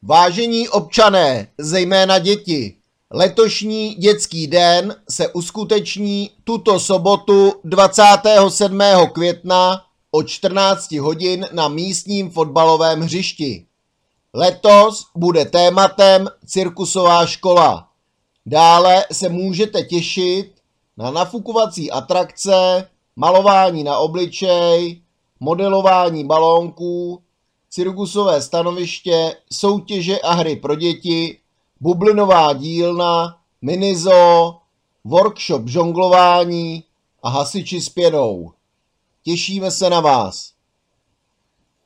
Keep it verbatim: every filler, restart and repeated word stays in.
Vážení občané, zejména děti, letošní dětský den se uskuteční tuto sobotu dvacátého sedmého května od čtrnácti hodin na místním fotbalovém hřišti. Letos bude tématem cirkusová škola. Dále se můžete těšit na nafukovací atrakce, malování na obličej, modelování balónků, cirkusové stanoviště, soutěže a hry pro děti, bublinová dílna, minizoo, workshop žonglování a hasiči s pěnou. Těšíme se na vás.